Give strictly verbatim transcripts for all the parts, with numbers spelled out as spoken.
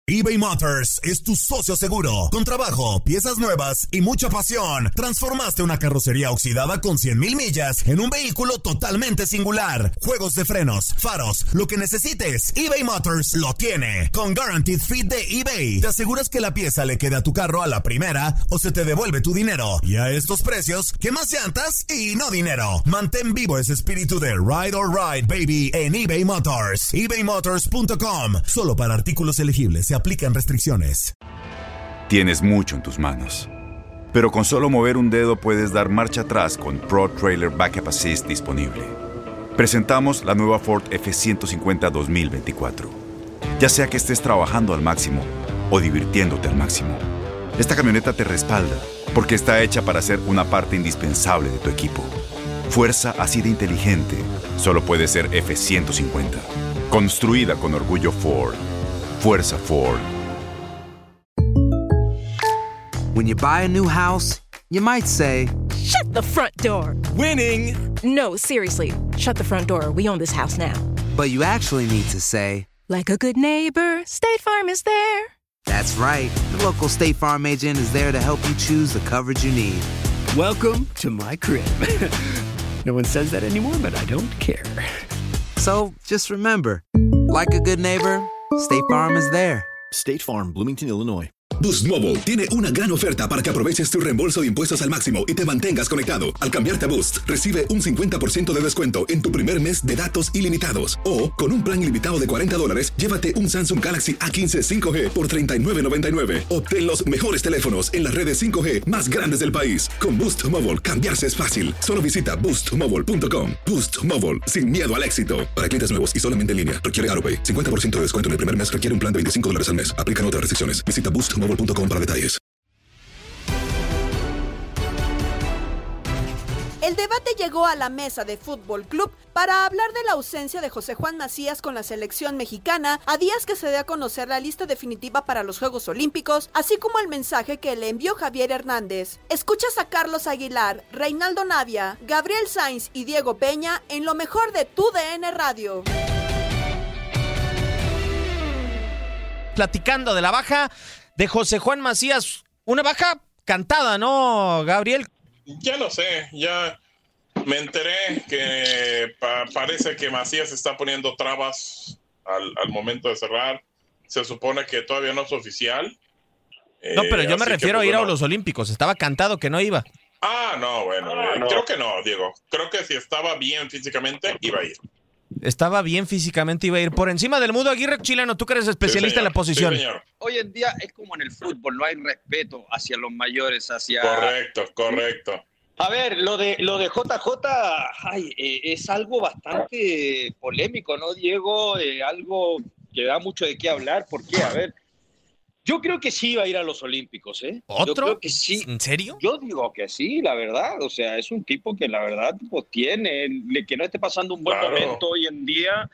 eBay Motors es tu socio seguro. Con trabajo, piezas nuevas y mucha pasión, transformaste una carrocería oxidada con cien mil millas en un vehículo totalmente singular. Juegos de frenos, faros, lo que necesites, eBay Motors lo tiene. Con Guaranteed Fit de eBay, te aseguras que la pieza le quede a tu carro a la primera o se te devuelve tu dinero. Y a estos precios, ¿qué más llantas y no dinero? Mantén vivo ese espíritu de Ride or Ride, baby, en eBay Motors. ebay motors punto com. Solo para artículos elegibles se aplican restricciones. Tienes mucho en tus manos, pero con solo mover un dedo puedes dar marcha atrás con Pro Trailer Backup Assist disponible. Presentamos la nueva Ford F ciento cincuenta dos mil veinticuatro. Ya sea que estés trabajando al máximo o divirtiéndote al máximo, esta camioneta te respalda porque está hecha para ser una parte indispensable de tu equipo. Fuerza así de inteligente solo puede ser F ciento cincuenta. Construida con orgullo Ford. Fuerza Ford. When you buy a new house, you might say, "Shut the front door." Winning. No, seriously. Shut the front door. We own this house now. But you actually need to say, like a good neighbor, State Farm is there. That's right. The local State Farm agent is there to help you choose the coverage you need. Welcome to my crib. No one says that anymore, but I don't care. So just remember, like a good neighbor, State Farm is there. State Farm, Bloomington, Illinois. Boost Mobile tiene una gran oferta para que aproveches tu reembolso de impuestos al máximo y te mantengas conectado. Al cambiarte a Boost, recibe un cincuenta por ciento de descuento en tu primer mes de datos ilimitados. O, con un plan ilimitado de cuarenta dólares, llévate un Samsung Galaxy A quince cinco G por treinta y nueve noventa y nueve. Obtén los mejores teléfonos en las redes cinco G más grandes del país. Con Boost Mobile, cambiarse es fácil. Solo visita boost mobile punto com. Boost Mobile, sin miedo al éxito. Para clientes nuevos y solamente en línea, requiere AutoPay. cincuenta por ciento de descuento en el primer mes requiere un plan de veinticinco dólares al mes. Aplican otras restricciones. Visita boost mobile punto com para detalles. El debate llegó a la mesa de Fútbol Club para hablar de la ausencia de José Juan Macías con la selección mexicana a días que se dé a conocer la lista definitiva para los Juegos Olímpicos, así como el mensaje que le envió Javier Hernández. Escuchas a Carlos Aguilar, Reinaldo Navia, Gabriel Sainz y Diego Peña en lo mejor de tu D N Radio. Platicando de la baja de José Juan Macías, una baja cantada, ¿no, Gabriel? Ya lo sé, ya me enteré que pa- parece que Macías está poniendo trabas al, al momento de cerrar. Se supone que todavía no es oficial. No, pero Eh, yo me así refiero que, a ir pues, a los Olímpicos. Estaba cantado que no iba. Ah, no, bueno, Ah, eh, no. creo que no, Diego. Creo que si estaba bien físicamente, iba a ir. Estaba bien físicamente, iba a ir por encima del Mudo Aguirre. Chileno, tú que eres especialista en la posición. Hoy en día es como en el fútbol, no hay respeto hacia los mayores, hacia... Correcto, correcto. A ver, lo de lo de J J ay, eh, es algo bastante polémico, ¿no, Diego? Eh, algo que da mucho de qué hablar. ¿Por qué? A ver, yo creo que sí va a ir a los Olímpicos, ¿eh? ¿Otro? Yo creo que sí. ¿En serio? Yo digo que sí, la verdad. O sea, es un tipo que la verdad pues, tiene, le- que no esté pasando un buen Claro. momento hoy en día,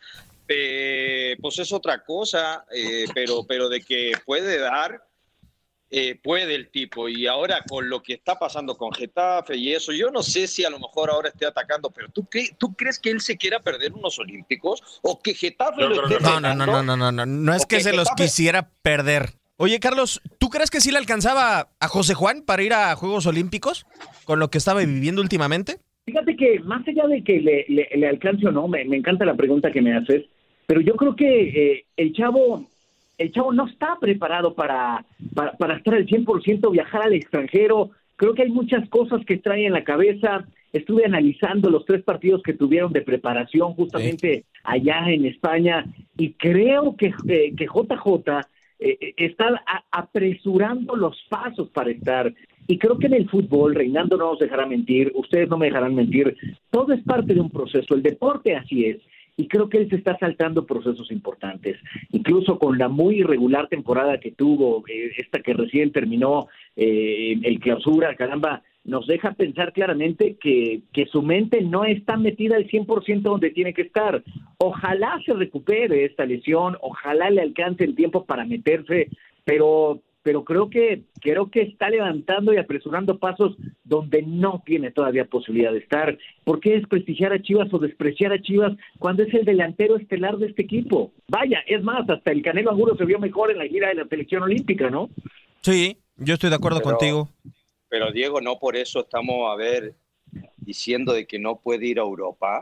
eh, pues es otra cosa, eh, pero, pero de que puede dar, eh, puede el tipo. Y ahora con lo que está pasando con Getafe y eso, yo no sé si a lo mejor ahora esté atacando, pero ¿tú, cre- ¿tú crees que él se quiera perder unos Olímpicos? ¿O que Getafe lo esté No, no, no, frenando? no, no, no, no. No es Ok, que se los Getafe- quisiera perder. Oye, Carlos, ¿tú crees que sí le alcanzaba a José Juan para ir a Juegos Olímpicos con lo que estaba viviendo últimamente? Fíjate que más allá de que le, le, le alcance o no, me, me encanta la pregunta que me haces, pero yo creo que eh, el chavo el chavo no está preparado para, para, para estar al cien por ciento, viajar al extranjero. Creo que hay muchas cosas que trae en la cabeza. Estuve analizando los tres partidos que tuvieron de preparación justamente sí. allá en España y creo que, eh, que J J eh, está a, apresurando los pasos para estar. Y creo que en el fútbol, Reinaldo no nos dejará mentir, ustedes no me dejarán mentir, todo es parte de un proceso, el deporte así es. Y creo que él se está saltando procesos importantes. Incluso con la muy irregular temporada que tuvo, eh, esta que recién terminó, eh, el clausura, caramba, nos deja pensar claramente que, que su mente no está metida al cien por ciento donde tiene que estar. Ojalá se recupere esta lesión, ojalá le alcance el tiempo para meterse, pero pero creo que creo que está levantando y apresurando pasos donde no tiene todavía posibilidad de estar. ¿Por qué desprestigiar a Chivas o despreciar a Chivas cuando es el delantero estelar de este equipo? Vaya, es más, hasta el Canelo Angulo se vio mejor en la gira de la selección olímpica, ¿no? Sí, yo estoy de acuerdo Pero- contigo. Pero Diego, no por eso estamos, a ver, diciendo de que no puede ir a Europa.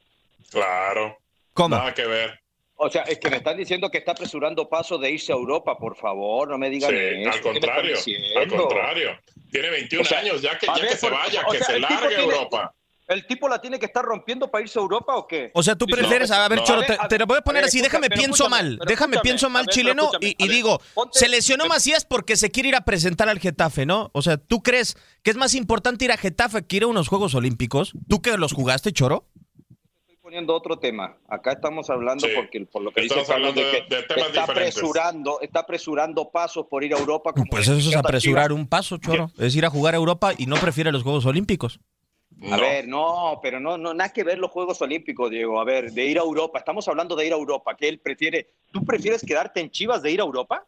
Claro. ¿Cómo? Nada que ver. O sea, es que me están diciendo que está apresurando pasos de irse a Europa, por favor, no me digan Sí, eso. al ¿Qué me contrario, están diciendo? al contrario. Tiene veintiún O sea, años, ya que, a ya ver, que se por- vaya, o que sea, se el tipo largue a tiene- Europa. ¿El tipo la tiene que estar rompiendo para irse a Europa o qué? O sea, tú Sí, prefieres, no, a ver, no. Choro, A ver, te, a te ver, lo voy a poner a ver, así, escucha, déjame pero pienso escúchame, mal, pero déjame escúchame, pienso a mal ver, pero chileno escúchame, y, a y ver, digo, ponte- se lesionó Macías porque se quiere ir a presentar al Getafe, ¿no? O sea, ¿tú crees que es más importante ir a Getafe que ir a unos Juegos Olímpicos? ¿Tú que los jugaste, Choro? Estoy poniendo otro tema. Acá estamos hablando Sí, porque por lo que dice estamos Carlos de hablando que de- de temas está diferentes. apresurando, está apresurando pasos por ir a Europa. Como Pues le eso es dijeron a apresurar Chivas. un paso, Choro. Es ir a jugar a Europa y no prefiere los Juegos Olímpicos. A ver, no, pero no, no, nada que ver los Juegos Olímpicos, Diego. A ver, de ir a Europa. Estamos hablando de ir a Europa. ¿Qué él prefiere? ¿Tú prefieres quedarte en Chivas de ir a Europa?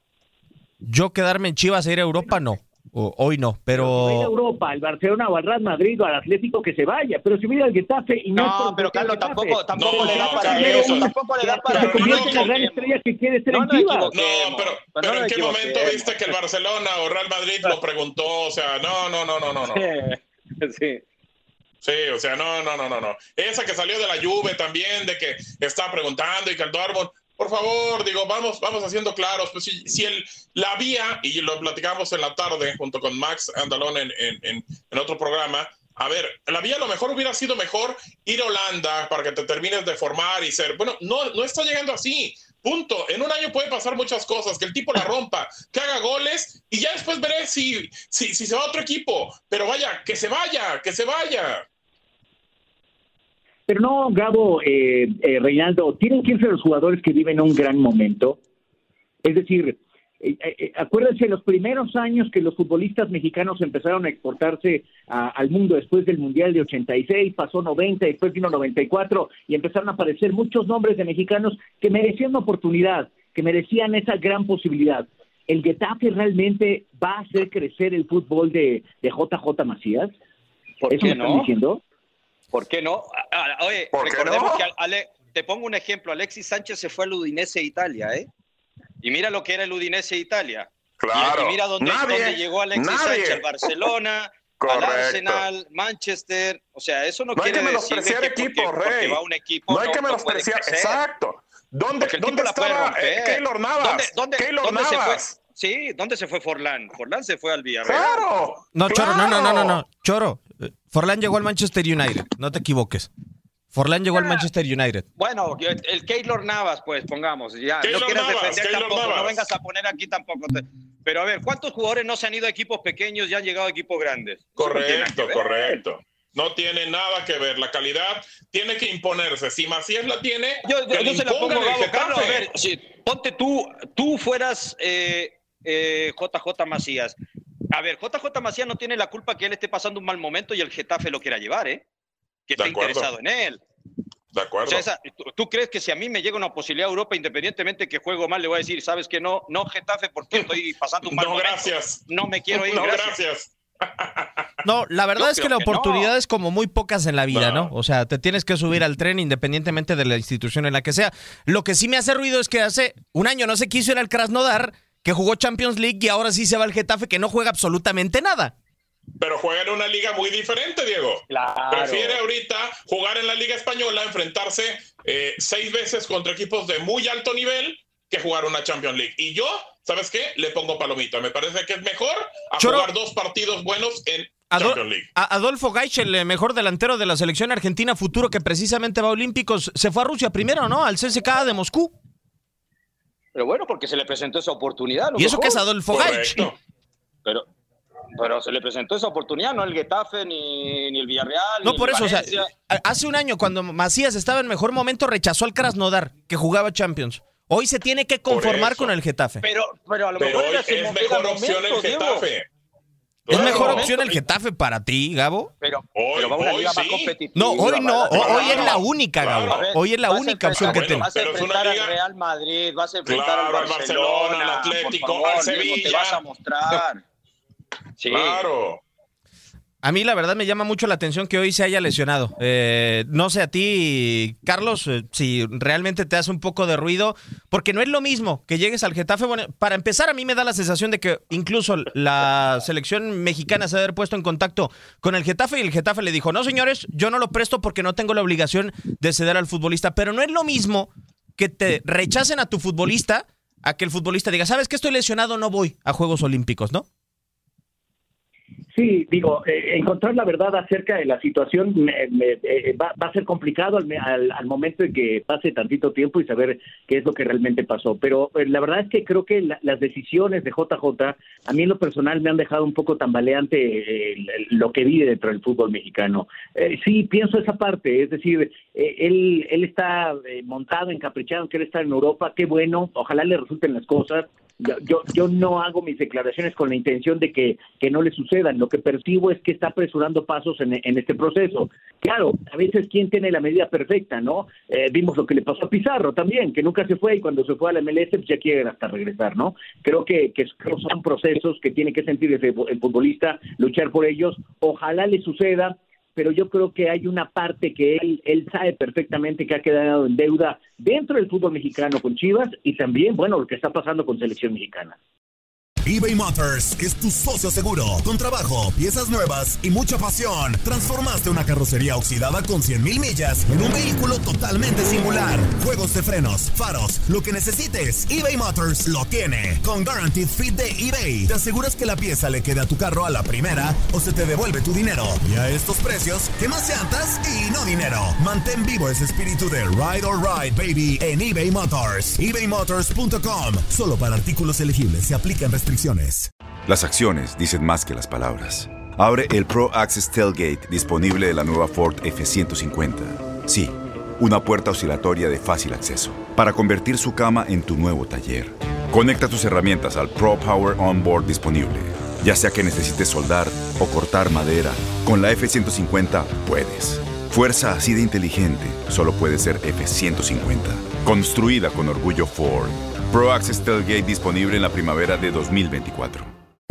Yo quedarme en Chivas e ir a Europa, no. O- hoy no, Pero si va a ir a pero... Europa, al Barcelona o al Real Madrid o al Atlético, que se vaya. Pero si mira al Getafe y no... No, es por pero defender al Carlos, Getafe, tampoco, tampoco No, le da para Carlos, eso. Tampoco le da que para se pero convierte no, en la gran no, estrella que quiere ser no en nos Chivas. equivoquemos. No, pero, Pues pero no ¿en nos qué momento equivoquemos. viste que el Barcelona o Real Madrid lo preguntó? O sea, no, no, no, no, no, no. Sí. Sí, o sea, no, no, no, no, no. Esa que salió de la Juve también, de que está preguntando y que el Dortmund, por favor, digo, vamos, vamos haciendo claros. Pues si, si el, la vía, y lo platicamos en la tarde junto con Max Andalón en, en, en, en otro programa, a ver, la vía a lo mejor hubiera sido mejor ir a Holanda para que te termines de formar y ser, bueno, no, no está llegando así. Punto. En un año puede pasar muchas cosas, que el tipo la rompa, que haga goles y ya después veré si, si, si se va a otro equipo. Pero vaya, que se vaya, que se vaya. Pero no, Gabo, eh, eh, Reinaldo, tienen que irse los jugadores que viven un gran momento. Es decir, eh, eh, acuérdense los primeros años que los futbolistas mexicanos empezaron a exportarse a, al mundo después del Mundial de ochenta y seis, pasó noventa, después vino noventa y cuatro y empezaron a aparecer muchos nombres de mexicanos que merecían una oportunidad, que merecían esa gran posibilidad. ¿El Getafe realmente va a hacer crecer el fútbol de, de J J Macías? ¿Por ¿Eso qué me están no? diciendo? ¿Por qué no? Ah, ah, Oye, ¿Por qué recordemos no? que Ale, te pongo un ejemplo. Alexis Sánchez se fue al Udinese de Italia, ¿eh? Y mira lo que era el Udinese de Italia. Claro. Y, y mira dónde, Nadie, dónde llegó Alexis nadie. Sánchez, al Barcelona, al Correcto. Arsenal, Manchester. O sea, eso no, No hay quiere que decir de menospreciar que porque- equipos, porque Rey. va a un equipo No hay que puede menospreciar, crecer. exacto. ¿Dónde, Porque el ¿dónde tipo la puede estaba romper. eh, Keylor Navas? ¿Dónde, dónde, Keylor dónde se fue? Navas. Sí, ¿dónde se fue Forlán? Forlán se fue al Villarreal. Claro. No, Choro, no, no, no, no, claro. no. Choro, eh, Forlán llegó al Manchester United, no te equivoques. Forlán llegó al Ah. Manchester United. Bueno, el Keylor Navas, pues pongamos, ya, Keylor no quieras Navas, defender Keylor tampoco, Navas. no vengas a poner aquí tampoco. te- Pero a ver, ¿cuántos jugadores no se han ido a equipos pequeños y han llegado a equipos grandes? Eso no tiene nada Correcto, que ver. correcto. No tiene nada que ver. La calidad tiene que imponerse. Si Macías la tiene, Yo, yo, que yo le se la impongan pongo, el Gabo, Getafe. Carlos, a ver, si, ponte tú, tú fueras eh, eh, J J Macías. A ver, J J Macías no tiene la culpa que él esté pasando un mal momento y el Getafe lo quiera llevar, ¿eh? Que De esté acuerdo. interesado en él. De O acuerdo. sea, esa- ¿tú, tú crees que si a mí me llega una posibilidad a Europa, independientemente que juego mal, le voy a decir, sabes que no, no Getafe, porque estoy pasando un mal No, momento? gracias. No me quiero ir, No, gracias. gracias. No, la verdad Yo es que creo la que oportunidad no. es como muy pocas en la vida, No. ¿no? O sea, te tienes que subir al tren independientemente de la institución en la que sea. Lo que sí me hace ruido es que hace un año no se quiso ir al Krasnodar, que jugó Champions League, y ahora sí se va al Getafe, que no juega absolutamente nada. Pero juega en una liga muy diferente, Diego. Claro. Prefiere ahorita jugar en la Liga Española, enfrentarse eh, seis veces contra equipos de muy alto nivel que jugar una Champions League. Y yo, ¿sabes qué? Le pongo palomita. Me parece que es mejor a Choro. jugar dos partidos buenos en Ado- Champions League. a- Adolfo Gaich, el eh, mejor delantero de la selección argentina futuro que precisamente va a Olímpicos, se fue a Rusia primero, ¿no? Al C S K A de Moscú. Pero bueno, porque se le presentó esa oportunidad. a lo Y eso mejor. que es Adolfo Gaich. Correcto. Pero, pero se le presentó esa oportunidad, no el Getafe, ni, ni el Villarreal, No, ni por el eso, o sea, Valencia. a- hace un año cuando Macías estaba en mejor momento rechazó al Krasnodar, que jugaba Champions. Hoy se tiene que conformar eso. con el Getafe. Pero, pero a lo Pero mejor hoy era su es mo- mejor era opción el momento, Diego. Getafe. ¿Es Claro. mejor opción el Getafe para ti, Gabo? Pero, Hoy, pero va a una hoy liga más sí. competitiva. No, hoy no. va- va- Hoy es la única, Claro. Gabo. Hoy es la Vas a única opción que enfrentar- tenemos. Vas a Pero es una enfrentar liga- al Real Madrid, vas a enfrentar Claro, al al Barcelona, Barcelona, al Atlético, por favor, al Diego, Sevilla. te vas a mostrar. Sí. Claro. A mí la verdad me llama mucho la atención que hoy se haya lesionado. Eh, no sé a ti, Carlos, eh, si realmente te hace un poco de ruido, porque no es lo mismo que llegues al Getafe. Bueno, para empezar, a mí me da la sensación de que incluso la selección mexicana se debe haber puesto en contacto con el Getafe y el Getafe le dijo, no señores, yo no lo presto porque no tengo la obligación de ceder al futbolista. Pero no es lo mismo que te rechacen a tu futbolista a que el futbolista diga, ¿sabes qué? Estoy lesionado, no voy a Juegos Olímpicos, ¿no? Sí, digo, eh, encontrar la verdad acerca de la situación me, me, eh, va, va a ser complicado al, al, al momento de que pase tantito tiempo y saber qué es lo que realmente pasó. Pero eh, la verdad es que creo que la, las decisiones de J J, a mí en lo personal me han dejado un poco tambaleante eh, lo que vi dentro del fútbol mexicano. Eh, sí, pienso esa parte, es decir, eh, él, él está eh, montado, encaprichado, quiere estar en Europa, qué bueno, ojalá le resulten las cosas. Yo, yo, yo no hago mis declaraciones con la intención de que, que no le sucedan. Lo que percibo es que está apresurando pasos en, en este proceso. Claro, a veces quién tiene la medida perfecta, ¿no? Eh, vimos lo que le pasó a Pizarro también, que nunca se fue y cuando se fue a la M L S pues ya quiere hasta regresar, ¿no? Creo que, que son procesos que tiene que sentir el, el futbolista, luchar por ellos. Ojalá le suceda, pero yo creo que hay una parte que él, él sabe perfectamente que ha quedado en deuda dentro del fútbol mexicano con Chivas y también, bueno, lo que está pasando con selección mexicana. eBay Motors es tu socio seguro. Con trabajo, piezas nuevas y mucha pasión, transformaste una carrocería oxidada con cien mil millas en un vehículo totalmente singular. Juegos de frenos, faros, lo que necesites, eBay Motors lo tiene. Con Guaranteed Fit de eBay, te aseguras que la pieza le quede a tu carro a la primera o se te devuelve tu dinero. Y a estos precios, ¿qué más llantas y no dinero? Mantén vivo ese espíritu de Ride or Ride, baby, en eBay Motors. eBay Motors punto com. Solo para artículos elegibles se aplican restricciones. Las acciones dicen más que las palabras. Abre el Pro Access Tailgate disponible de la nueva Ford F ciento cincuenta. Sí, una puerta oscilatoria de fácil acceso para convertir su cama en tu nuevo taller. Conecta tus herramientas al Pro Power Onboard disponible. Ya sea que necesites soldar o cortar madera, con la F ciento cincuenta puedes. Fuerza así de inteligente solo puede ser F ciento cincuenta. Construida con orgullo Ford. Pro Access Tailgate disponible en la primavera de dos mil veinticuatro.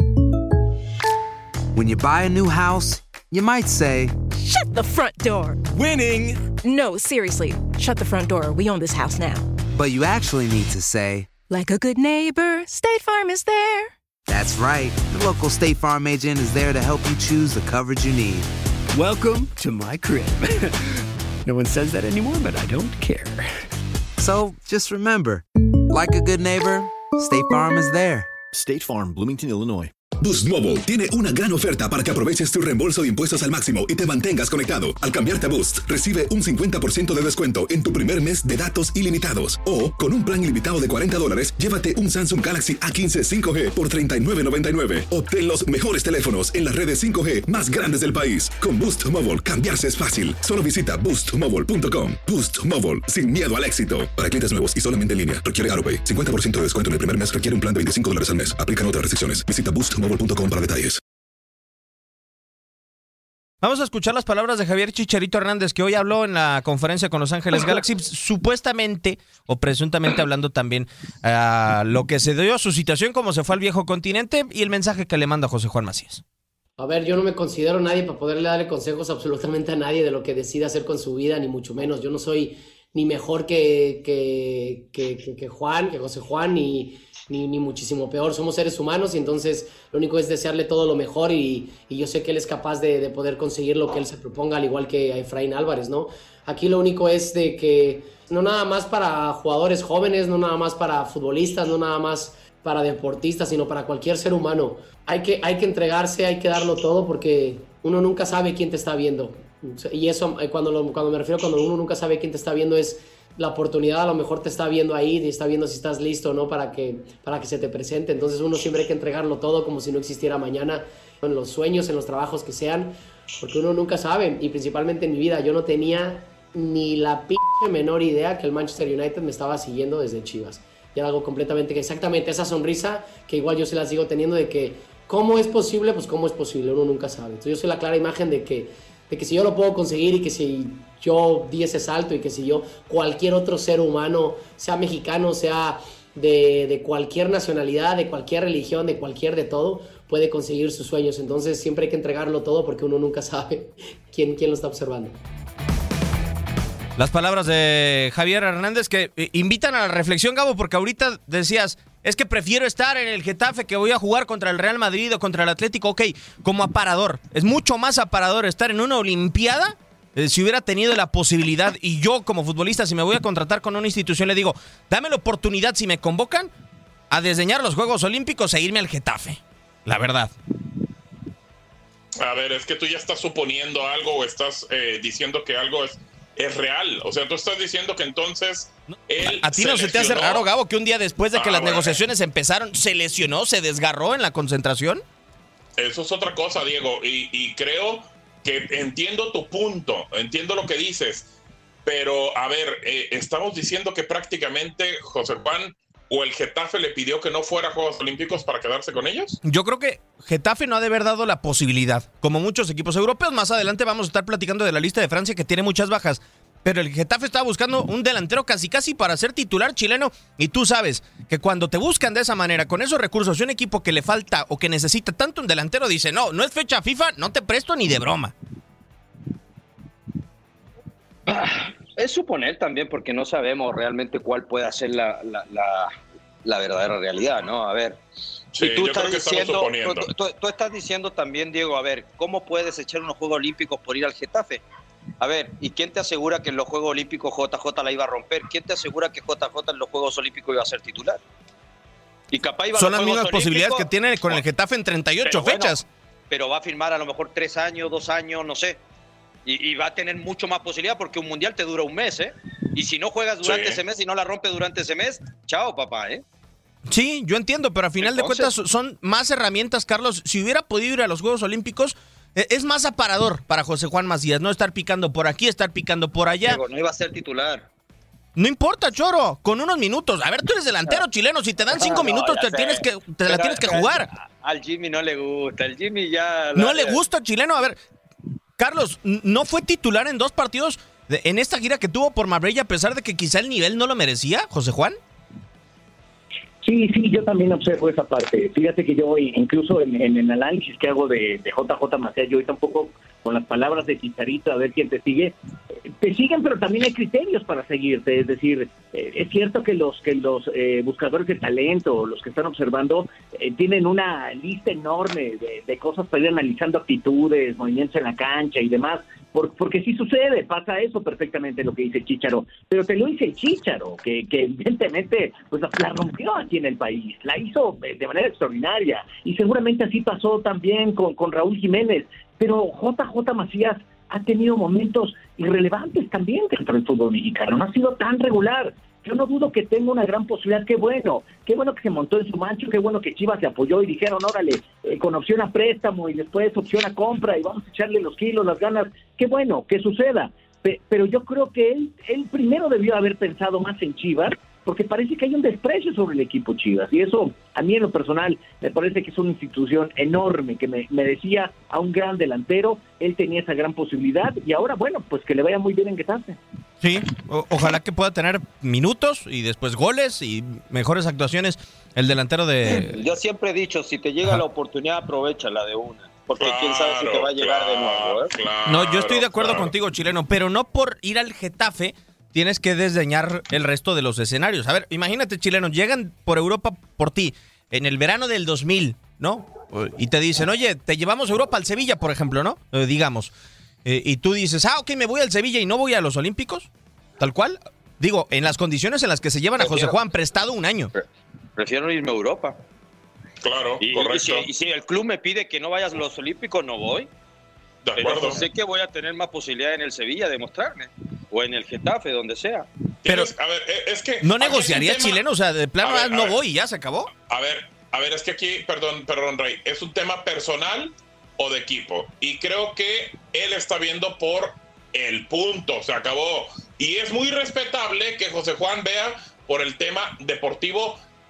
When you buy a new house, you might say, Shut the front door! winning! No, seriously. Shut the front door. We own this house now. But you actually need to say, Like a good neighbor, State Farm is there. that's right. The local State Farm agent is there to help you choose the coverage you need. Welcome to my crib. No one says that anymore, but I don't care. So just remember, like a good neighbor, State Farm is there. State Farm, Bloomington, Illinois. Boost Mobile tiene una gran oferta para que aproveches tu reembolso de impuestos al máximo y te mantengas conectado. Al cambiarte a Boost, recibe un cincuenta por ciento de descuento en tu primer mes de datos ilimitados. O, con un plan ilimitado de cuarenta dólares, llévate un Samsung Galaxy A quince cinco G por treinta y nueve noventa y nueve. Obtén los mejores teléfonos en las redes cinco G más grandes del país. Con Boost Mobile, cambiarse es fácil. Solo visita boost mobile punto com. Boost Mobile, sin miedo al éxito. Para clientes nuevos y solamente en línea, requiere AutoPay. cincuenta por ciento de descuento en el primer mes requiere un plan de veinticinco dólares al mes. Aplican otras restricciones. Visita boost mobile punto com para detalles. Vamos a escuchar las palabras de Javier Chicharito Hernández, que hoy habló en la conferencia con Los Ángeles Galaxy, supuestamente o presuntamente hablando también a uh, lo que se dio a su situación, cómo se fue al viejo continente y el mensaje que le manda José Juan Macías. A ver, yo no me considero nadie para poderle darle consejos absolutamente a nadie de lo que decida hacer con su vida, ni mucho menos. Yo no soy ni mejor que, que, que, que, que Juan, que José Juan, ni... Ni, ni muchísimo peor. Somos seres humanos y entonces lo único es desearle todo lo mejor y, y yo sé que él es capaz de, de poder conseguir lo que él se proponga, al igual que a Efraín Álvarez, ¿no? Aquí lo único es de que no nada más para jugadores jóvenes, no nada más para futbolistas, no nada más para deportistas, sino para cualquier ser humano. Hay que, hay que entregarse, hay que darlo todo porque uno nunca sabe quién te está viendo. Y eso, cuando, lo, cuando me refiero cuando uno nunca sabe quién te está viendo, es la oportunidad a lo mejor te está viendo ahí y está viendo si estás listo o no para que, para que se te presente. Entonces uno siempre hay que entregarlo todo como si no existiera mañana, en los sueños, en los trabajos que sean, porque uno nunca sabe. Y principalmente en mi vida yo no tenía ni la p*** menor idea que el Manchester United me estaba siguiendo desde Chivas. Y era algo completamente, exactamente esa sonrisa que igual yo se la sigo teniendo de que ¿Cómo es posible? Pues cómo es posible, uno nunca sabe. Entonces yo soy la clara imagen de que, de que si yo lo puedo conseguir y que si yo di ese salto y que si yo, cualquier otro ser humano, sea mexicano, sea de, de cualquier nacionalidad, de cualquier religión, de cualquier de todo, puede conseguir sus sueños. Entonces siempre hay que entregarlo todo porque uno nunca sabe quién, quién lo está observando. Las palabras de Javier Hernández que invitan a la reflexión, Gabo, porque ahorita decías, es que prefiero estar en el Getafe que voy a jugar contra el Real Madrid o contra el Atlético. Ok, como aparador. Es mucho más aparador estar en una Olimpiada eh, si hubiera tenido la posibilidad. Y yo, como futbolista, si me voy a contratar con una institución, le digo, dame la oportunidad, si me convocan, a desdeñar los Juegos Olímpicos e irme al Getafe. La verdad. A ver, es que tú ya estás suponiendo algo o estás eh, diciendo que algo es... es real, o sea, tú estás diciendo que entonces él ¿A ti no se te hace raro, Gabo, que un día después de que ah, las bueno. negociaciones empezaron, se lesionó, se desgarró en la concentración? Eso es otra cosa, Diego, y, y creo que entiendo tu punto, entiendo lo que dices, pero a ver, eh, estamos diciendo que prácticamente José Juan o el Getafe le pidió que no fuera a Juegos Olímpicos para quedarse con ellos. Yo creo que Getafe no ha de haber dado la posibilidad, como muchos equipos europeos. Más adelante vamos a estar platicando de la lista de Francia, que tiene muchas bajas, pero el Getafe estaba buscando un delantero casi casi para ser titular chileno, y tú sabes que cuando te buscan de esa manera, con esos recursos, y un equipo que le falta o que necesita tanto un delantero, dice, no, no es fecha FIFA, no te presto ni de broma. Es suponer también, porque no sabemos realmente cuál puede ser la, la, la, la verdadera realidad, ¿no? A ver, sí, y tú yo estás creo que diciendo, estamos tú, tú, tú estás diciendo también, Diego, a ver, ¿cómo puedes echar unos Juegos Olímpicos por ir al Getafe? A ver, ¿y quién te asegura que en los Juegos Olímpicos J J la iba a romper? ¿Quién te asegura que J J en los Juegos Olímpicos iba a ser titular? Y capaz iba Son a las mismas posibilidades que tiene con el Getafe en treinta y ocho pero fechas. Bueno, pero va a firmar a lo mejor tres años, dos años, no sé. Y, y va a tener mucho más posibilidad porque un mundial te dura un mes, ¿eh? Y si no juegas durante sí. ese mes y no la rompes durante ese mes, chao, papá, ¿eh? Sí, yo entiendo, pero a final Entonces, de cuentas son más herramientas, Carlos. Si hubiera podido ir a los Juegos Olímpicos, es más aparador para José Juan Macías, no estar picando por aquí, estar picando por allá. Diego, no iba a ser titular. No importa, Choro, con unos minutos. A ver, tú eres delantero chileno, si te dan cinco no, minutos te, tienes que, te pero, la tienes que jugar. Al Jimmy no le gusta, el Jimmy ya... No le gusta, chileno, a ver... Carlos, ¿no fue titular en dos partidos de, en esta gira que tuvo por Marbella a pesar de que quizá el nivel no lo merecía, José Juan? Sí, sí, yo también observo esa parte. Fíjate que yo incluso en, en el análisis que hago de, de J J Macías, yo ahorita un poco con las palabras de Chicharito, a ver quién te sigue. Te siguen, pero también hay criterios para seguirte. Es decir, eh, es cierto que los que los eh, buscadores de talento, los que están observando, eh, tienen una lista enorme de, de cosas para ir analizando actitudes, movimientos en la cancha y demás. Por, porque sí sucede, pasa eso perfectamente lo que dice Chícharo, pero te lo dice el Chícharo, que, que evidentemente pues la rompió aquí en el país, la hizo de manera extraordinaria, y seguramente así pasó también con, con Raúl Jiménez, pero J J Macías ha tenido momentos irrelevantes también dentro del fútbol mexicano, no ha sido tan regular. Yo no dudo que tenga una gran posibilidad, qué bueno, qué bueno que se montó en su mancho, qué bueno que Chivas le apoyó y dijeron, órale, eh, con opción a préstamo y después opción a compra y vamos a echarle los kilos, las ganas, qué bueno, que suceda. Pe- pero yo creo que él, él primero debió haber pensado más en Chivas, porque parece que hay un desprecio sobre el equipo Chivas, y eso a mí en lo personal me parece que es una institución enorme, que me merecía a un gran delantero, él tenía esa gran posibilidad, y ahora bueno, pues que le vaya muy bien en Getafe. Sí, o- ojalá que pueda tener minutos y después goles y mejores actuaciones el delantero de... Yo siempre he dicho, si te llega Ajá. la oportunidad, aprovechala de una, porque claro, quién sabe si te va a llegar claro, de nuevo, ¿eh? Claro, no, yo estoy de acuerdo claro. contigo, chileno, pero no por ir al Getafe tienes que desdeñar el resto de los escenarios. A ver, imagínate, chileno, llegan por Europa por ti en el verano del dos mil, ¿no? Y te dicen, oye, te llevamos a Europa al Sevilla, por ejemplo, ¿no? Eh, digamos. Eh, y tú dices, ah, ok, me voy al Sevilla y no voy a los Olímpicos, tal cual. Digo, en las condiciones en las que se llevan a José Juan, prestado un año. Prefiero irme a Europa. Claro, y, correcto. Y si, y si el club me pide que no vayas a los Olímpicos, no voy. De acuerdo. Pero sé que voy a tener más posibilidad en el Sevilla de mostrarme. O en el Getafe, donde sea. Pero, a ver, es que... ¿no negociaría tema... chileno? O sea, de plano ver, no ver, voy y ya se acabó. A ver, a ver, es que aquí, perdón, perdón, Rey, ¿es un tema personal o de equipo? Y creo que él está viendo por el punto, se acabó. Y es muy respetable que José Juan vea por el tema deportivo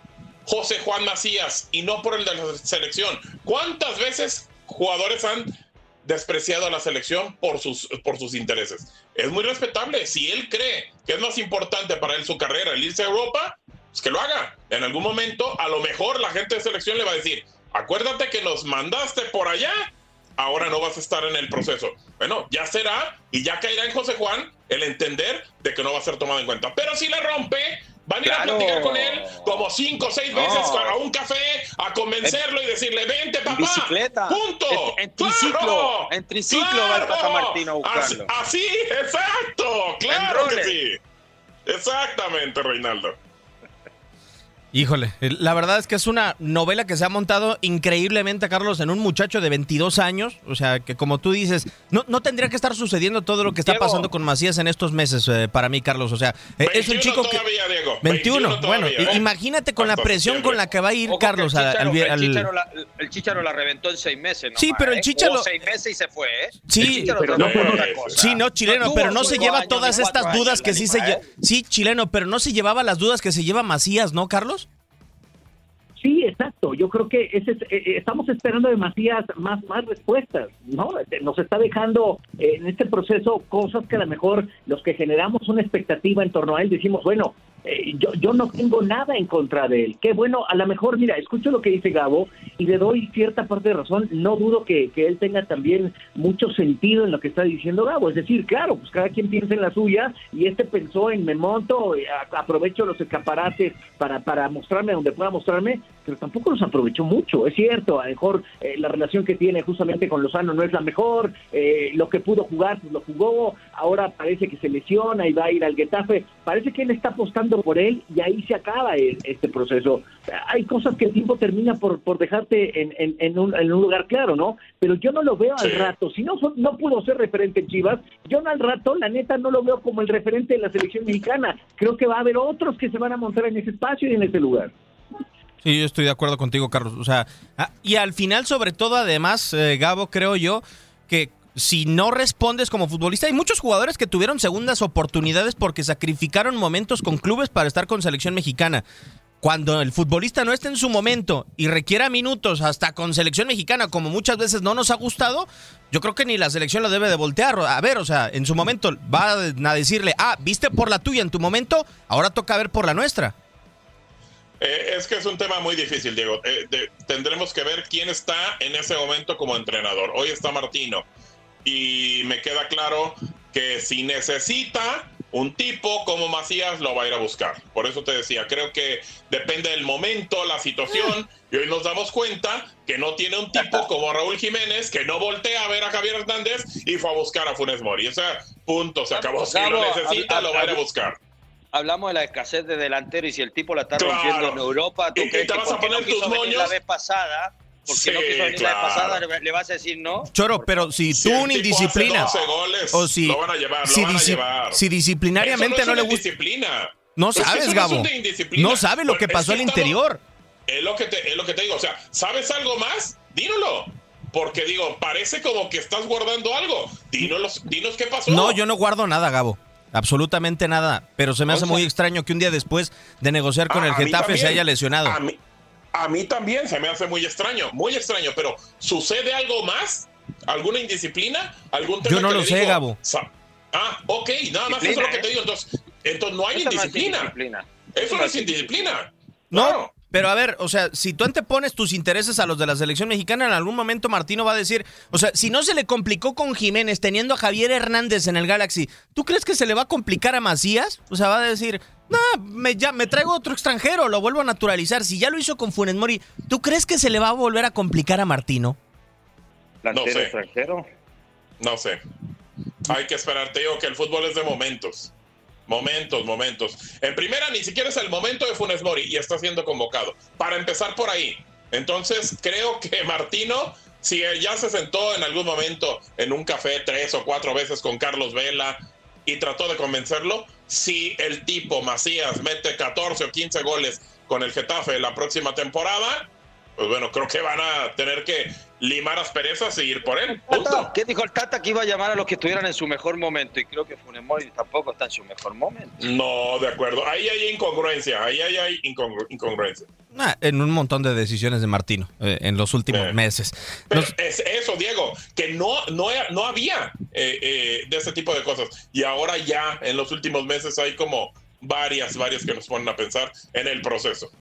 José Juan Macías y no por el de la selección. ¿Cuántas veces jugadores han despreciado a la selección por sus, por sus intereses? Es muy respetable. Si él cree que es más importante para él su carrera el irse a Europa, pues que lo haga. En algún momento, a lo mejor la gente de selección le va a decir, acuérdate que nos mandaste por allá, ahora no vas a estar en el proceso. Bueno, ya será y ya caerá en José Juan el entender de que no va a ser tomado en cuenta. Pero si la rompe, van a ir Claro. a platicar con él como cinco o seis veces No. a un café, a convencerlo y decirle, vente papá, En bicicleta. punto. En, en triciclo, ¡Claro! en triciclo va el Tata Martino a buscarlo. Así, así, exacto, claro que sí. Exactamente, Reinaldo. Híjole, la verdad es que es una novela que se ha montado increíblemente, Carlos, en un muchacho de veintidós años. O sea, que como tú dices, no, no tendría que estar sucediendo todo lo que está Diego. pasando con Macías en estos meses, eh, para mí, Carlos. O sea, eh, es un chico que... todavía, Diego. veintiuno, bueno, todavía, ¿eh? imagínate con la Hasta presión septiembre. con la que va a ir Ojo que Carlos el al... Chícharo, al- el, al- Chícharo la, el Chícharo la reventó en seis meses. Sí, nomás, pero el ¿eh? Chícharo- Jugó seis meses y se fue, ¿eh? Sí, El Chícharo pero trató no de por otra otra cosa. Sí, no, chileno, tuvo pero no se cinco lleva años, todas ni estas cuatro dudas años, que la sí se misma, lleva. ¿eh? Sí, chileno, pero no se llevaba las dudas que se lleva Macías, ¿no, Carlos? Sí, exacto. Yo creo que ese es, eh, estamos esperando de Macías más, más respuestas, ¿no? Nos está dejando eh, en este proceso cosas que a lo mejor los que generamos una expectativa en torno a él decimos, bueno, eh, yo, yo no tengo nada en contra de él. Qué bueno, a lo mejor, mira, escucho lo que dice Gabo y le doy cierta parte de razón. No dudo que, que él tenga también mucho sentido en lo que está diciendo Gabo. Es decir, claro, pues cada quien piensa en la suya y este pensó en me monto, eh, a- aprovecho los escaparates para, para mostrarme donde pueda mostrarme, pero tampoco los aprovechó mucho. Es cierto, a lo mejor eh, la relación que tiene justamente con Lozano no es la mejor, eh, lo que pudo jugar, pues lo jugó, ahora parece que se lesiona y va a ir al Getafe. Parece que él está apostando por él y ahí se acaba el- este proceso. Hay cosas que el tiempo termina por, por dejarte en, en, en, un, en un lugar claro, ¿no? Pero yo no lo veo al Sí. rato. Si no, fu- no pudo ser referente en Chivas, yo no al rato, la neta, no lo veo como el referente de la selección mexicana. Creo que va a haber otros que se van a montar en ese espacio y en ese lugar. Sí, yo estoy de acuerdo contigo, Carlos. O sea, ah, y al final, sobre todo, además, eh, Gabo, creo yo, que si no respondes como futbolista, hay muchos jugadores que tuvieron segundas oportunidades porque sacrificaron momentos con clubes para estar con selección mexicana. Cuando el futbolista no está en su momento y requiera minutos hasta con selección mexicana, como muchas veces no nos ha gustado, yo creo que ni la selección lo debe de voltear. A ver, o sea, en su momento va a decirle, ah, viste por la tuya en tu momento, ahora toca ver por la nuestra. Eh, es que es un tema muy difícil, Diego. Eh, de- tendremos que ver quién está en ese momento como entrenador. Hoy está Martino. Y me queda claro que si necesita un tipo como Macías, lo va a ir a buscar. Por eso te decía, creo que depende del momento, la situación. Y hoy nos damos cuenta que no tiene un tipo como Raúl Jiménez, que no voltea a ver a Javier Hernández y fue a buscar a Funes Mori. O sea, punto, se acabó. Si lo Gabo, necesita, hab- lo va a ir a hab- buscar. Hablamos de la escasez de delantero y si el tipo la está Claro. rompiendo en Europa, ¿tú Y- y crees te que vas a porque no poner quiso tus venir moños? la vez pasada, porque Sí, no quiso venir claro. la vez pasada, le, le vas a decir no? Choro, pero si Si tú el una tipo indisciplina hace doce goles, o si lo van a llevar, lo si, van a disci- llevar. si disciplinariamente Eso no, no es le una gusta, indisciplina. no Es que sabes, eso no Gabo, es una indisciplina. no sabes lo que Bueno, pasó es al que estamos- interior. Es lo que te, es lo que te digo, o sea, ¿sabes algo más? Dínoslo. Porque digo, parece como que estás guardando algo. Dínos, dinos qué pasó. No, yo no guardo nada, Gabo. Absolutamente nada. Pero se me hace O sea, muy extraño que un día después de negociar con Ah, el a mí Getafe se también. haya lesionado. A mí, a mí también se me hace muy extraño, muy extraño, pero ¿sucede algo más? ¿Alguna indisciplina? ¿Algún tema Yo no que lo le sé, digo? Gabo. Sa- Ah, ok, nada más eso es lo que te digo. Entonces, entonces no hay Eso no es indisciplina. indisciplina. Eso no es indisciplina. No, Claro. pero a ver, o sea, si tú antepones tus intereses a los de la selección mexicana, en algún momento Martino va a decir, o sea, si no se le complicó con Jiménez teniendo a Javier Hernández en el Galaxy, ¿tú crees que se le va a complicar a Macías? O sea, va a decir, no, me, ya, me traigo otro extranjero, lo vuelvo a naturalizar. Si ya lo hizo con Funes Mori, ¿tú crees que se le va a volver a complicar a Martino? ¿Delantero No sé. extranjero? No sé. Hay que esperar. Te digo que el fútbol es de momentos. Momentos, momentos. En primera, ni siquiera es el momento de Funes Mori y está siendo convocado. Para empezar por ahí. Entonces, creo que Martino, si ya se sentó en algún momento en un café tres o cuatro veces con Carlos Vela y trató de convencerlo, si el tipo Macías mete catorce o quince goles con el Getafe la próxima temporada, pues bueno, creo que van a tener que limar asperezas y ir por él. Punto. ¿Qué dijo el Tata? Que iba a llamar a los que estuvieran en su mejor momento, y creo que Funes Mori tampoco está en su mejor momento. No, de acuerdo. Ahí hay incongruencia, ahí hay, hay incongru- incongruencia. Ah, en un montón de decisiones de Martino eh, en los últimos eh. meses. Pero Nos... es eso, Diego, que no, no, no había eh, eh, de ese tipo de cosas. Y ahora ya, en los últimos meses, hay como varias, varias que nos ponen a pensar en el proceso.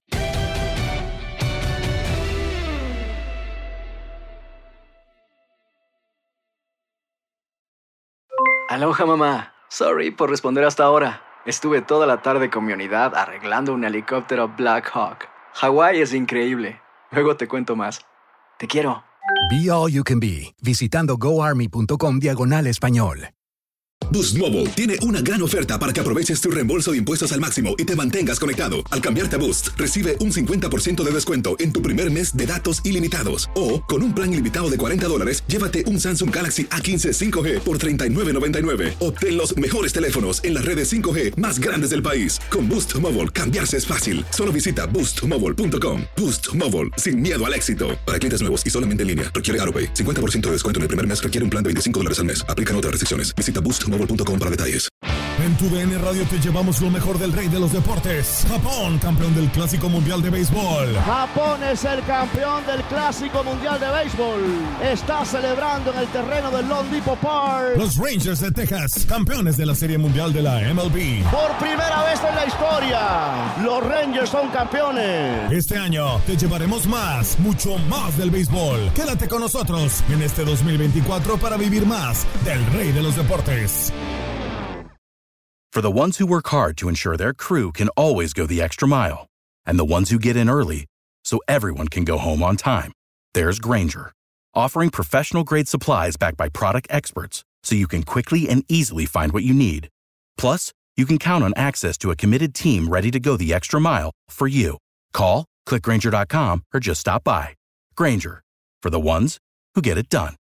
Aloha, mamá. Sorry por responder hasta ahora. Estuve toda la tarde con mi unidad arreglando un helicóptero Black Hawk. Hawái es increíble. Luego te cuento más. Te quiero. Be All You Can Be, visitando goarmy.com diagonal español. Boost Mobile tiene una gran oferta para que aproveches tu reembolso de impuestos al máximo y te mantengas conectado. Al cambiarte a Boost, recibe un cincuenta por ciento de descuento en tu primer mes de datos ilimitados. O, con un plan ilimitado de cuarenta dólares, llévate un Samsung Galaxy A quince cinco G por treinta y nueve noventa y nueve. Obtén los mejores teléfonos en las redes cinco G más grandes del país. Con Boost Mobile, cambiarse es fácil. Solo visita boost mobile punto com. Boost Mobile, sin miedo al éxito. Para clientes nuevos y solamente en línea, requiere AutoPay. cincuenta por ciento de descuento en el primer mes requiere un plan de veinticinco dólares al mes. Aplican otras restricciones. Visita boost mobile punto com para detalles. En tu D N Radio te llevamos lo mejor del rey de los deportes. Japón, campeón del Clásico Mundial de Béisbol. Japón es el campeón del Clásico Mundial de Béisbol. Está celebrando en el terreno del Lone Depot Park. Los Rangers de Texas, campeones de la Serie Mundial de la M L B. Por primera vez en la historia, los Rangers son campeones. Este año te llevaremos más, mucho más del béisbol. Quédate con nosotros en este dos mil veinticuatro para vivir más del rey de los deportes. For the ones who work hard to ensure their crew can always go the extra mile, and the ones who get in early so everyone can go home on time, there's Grainger, offering professional-grade supplies backed by product experts so you can quickly and easily find what you need. Plus, you can count on access to a committed team ready to go the extra mile for you. Call, click Grainger dot com, or just stop by. Grainger, for the ones who get it done.